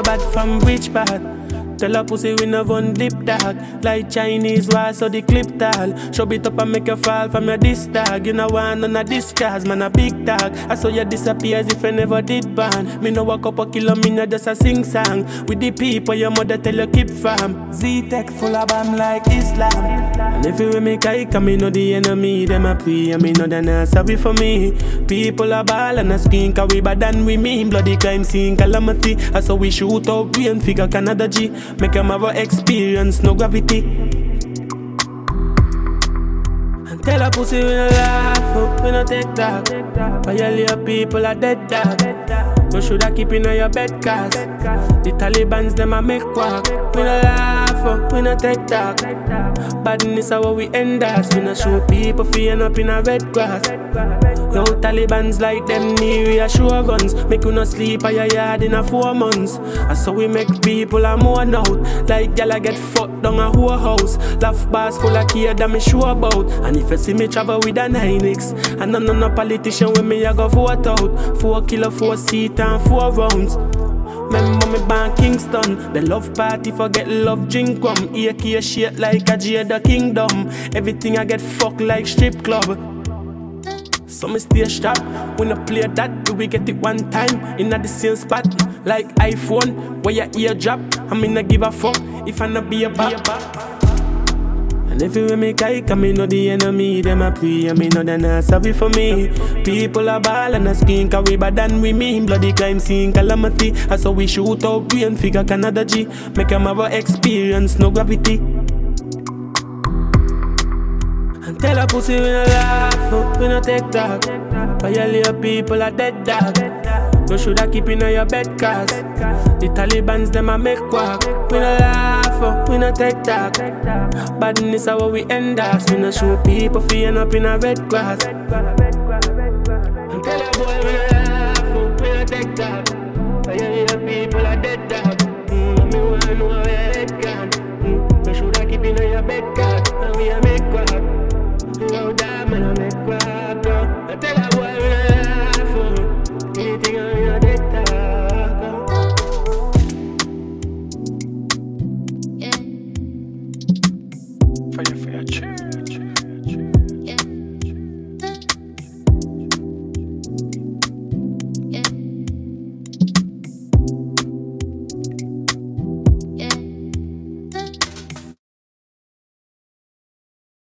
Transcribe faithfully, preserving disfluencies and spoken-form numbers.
bad from which part? Tell a pussy we no run dip dog. Like Chinese war so the clip tall. Show it up and make you fall from your disc tag. You know want none of this cause, man a big dog. I saw you disappear as if I never did ban. Me no walk up a kilo, me no just a sing song. With the people your mother tell you keep farm. Z-Tech full of bomb like Islam. And if you make I come, me know the enemy. Them a pray and me know they not sorry for me. People a ball and a screen cause we bad than we mean. Bloody crime scene calamity. I saw we shoot out brain figure Canada G. Make them have a experience, no gravity. And tell a pussy we no laugh, oh, we no take talk. Violate people are dead dog. You shoulda keep in your bed cause the Talibans them a make quack. We no laugh, oh, we no take talk. Badness how we end us. We no show people feeling up in a red grass. Yo, Taliban's like them need reassure guns. Make you no sleep at your yard in a four months. And so we make people a mourn out. Like y'all get fucked down a whole house. Laugh bars full of care that me sure about. And if you see me travel with a nine X, and none of no politician with me I go vote out. Four kilo, four seat and four rounds. Remember me born Kingston. The love party forget love drink rum. A K shit like a Jada Kingdom. Everything I get fucked like strip club. So me stay sharp. When I play that, do we get it one time? In the same spot, like iPhone, where your ear drop. I mean I give a fuck if I not be a back. And if you make I come, me know the enemy. Them a pray and me know they not sorry for me. People a ball and a screen cause we bad than we mean. Bloody crime scene calamity. I saw we shoot out brain figure Canada G. Make them have a experience, no gravity. And tell a pussy we no laugh, oh, we no take talk. Violate people are dead dog. You shoulda keep in your bed cause the Talibans them a make quack. We no laugh, oh, we no take talk. Badness how we end us. We no show people feeling up in a red grass.